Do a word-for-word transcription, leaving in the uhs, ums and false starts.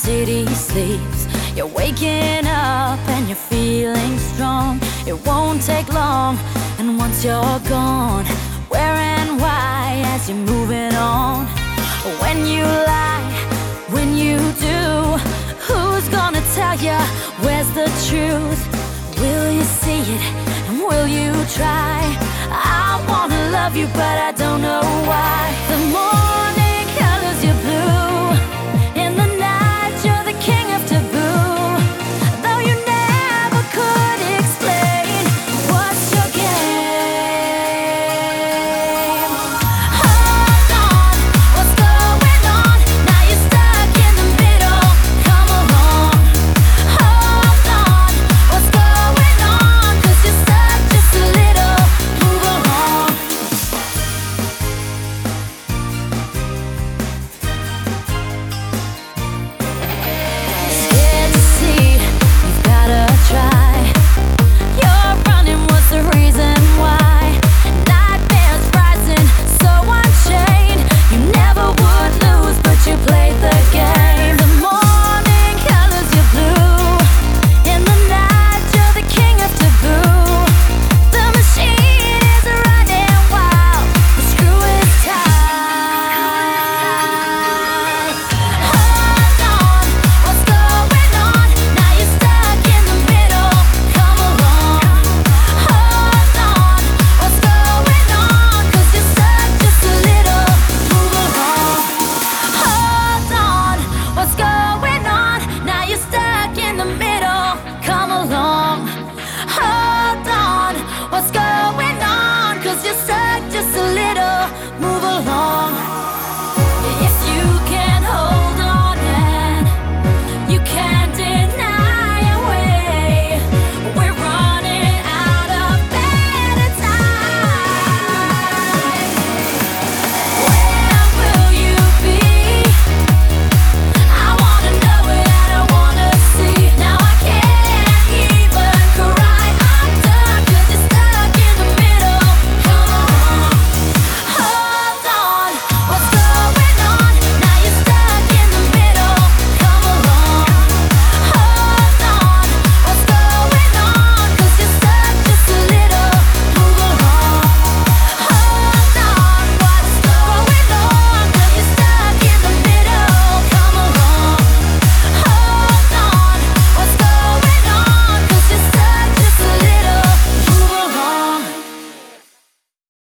city sleeps. You're waking up and you're feeling strong. It won't take long, and once you're gone, where and why as you're moving on. When you lie, when you do, who's gonna tell you where's the truth? Will you see it, and will you try? I wanna love you, but I don't know why. The more